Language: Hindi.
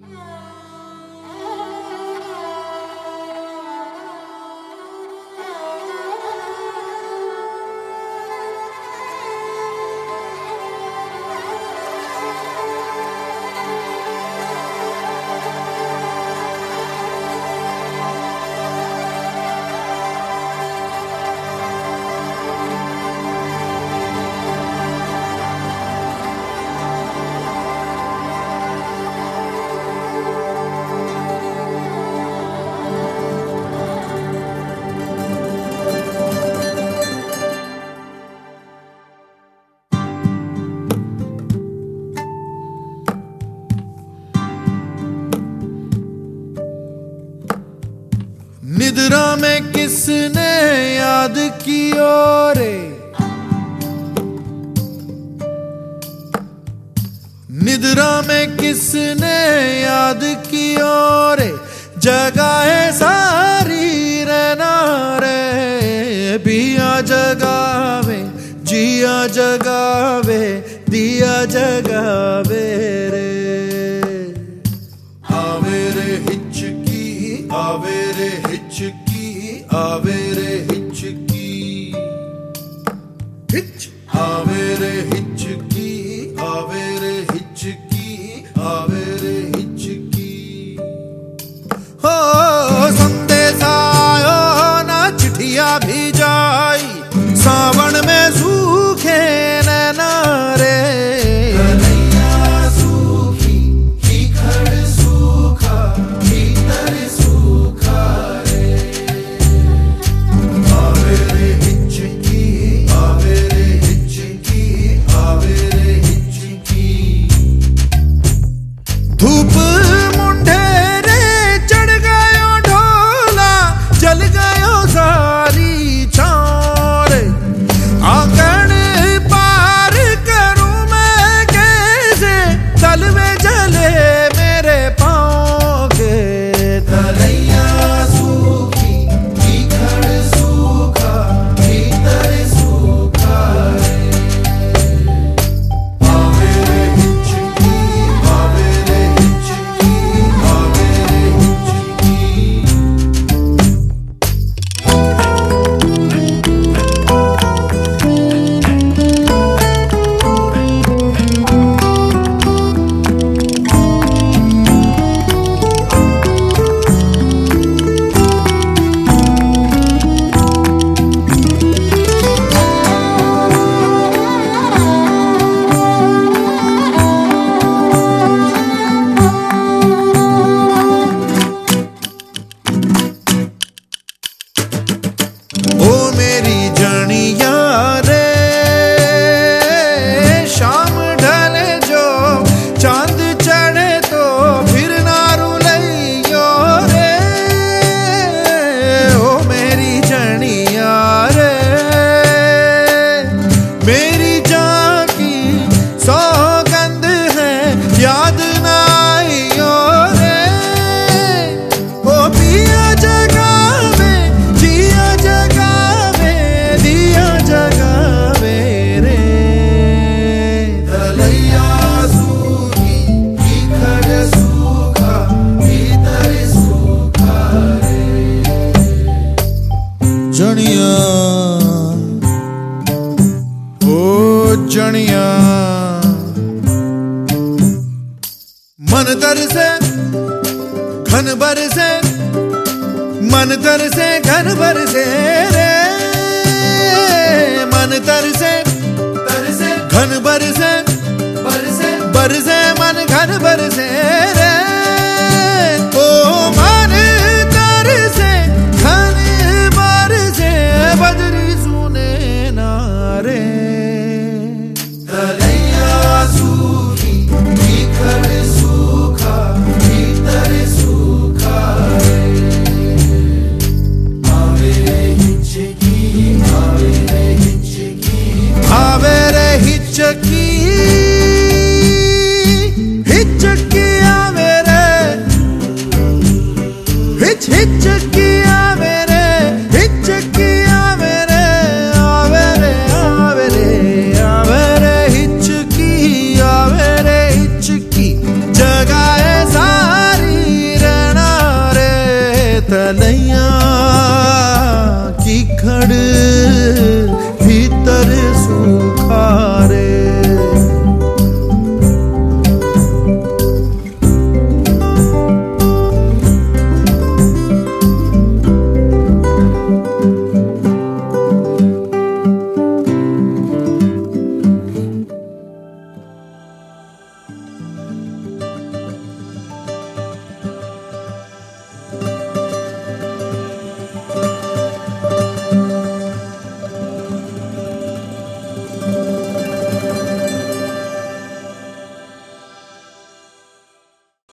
निद्रा में किसने याद कियो रे, निद्रा में किसने याद कियो रे, जगाए सारी रहना रे, पिया जगावे जिया जगावे दिया जगावे रे। आवे रे हिचकी आवे रे हिचकी आवे रे हिचकी हिच आवे रे हिचकी आवे रे हिचकी आवे रे हिचकी। हो संदेश आयो ना चिट्ठिया भी जाई, सावन में सूखे नैना रे, कन्हैया सूखी खड़ सूखा भीतर सूखा रे। आवे रे हिचकी आवे रे हिचकी आवे रे हिचकी। धूप मुंडे रे चढ़ गयो ढोला, जल गयो सारी छाँव रे, आंगन पार करूं मैं कैसे, तल में जले मेरे पाँव के। कन्हैया सूखी खड़ सूखा भीतर सूखा रे। आवे रे हिचकी आवे रे हिचकी आवे रे हिचकी। ओ मेरी जनिया रे, शाम ढले जो चांद चढ़े तो फिर ना रुलइयो रे। ओ मेरी जनिया रे, मेरी जान की सौगंध है याद ना आइयो रे। ओ पिया जगावे जिया जगावे दिया जगावे रे। कन्हैया सूखी खड़ सूखा भीतर सूखा रे। जनिया ओ जनिया, मन तरसे घन बरसे, मन तरसे घन बरसे रे, मन तरसे घन बरसे बरसे मन घन बरसे रे। ओ मन तरसे घन बरसे बदरी सुने ना रे। कन्हैया सूखी खड़ सूखा भीतर सूखा रे। आवे रे हिचकी आवे रे हिचकी आवे रे हिचकी हिचकी। तले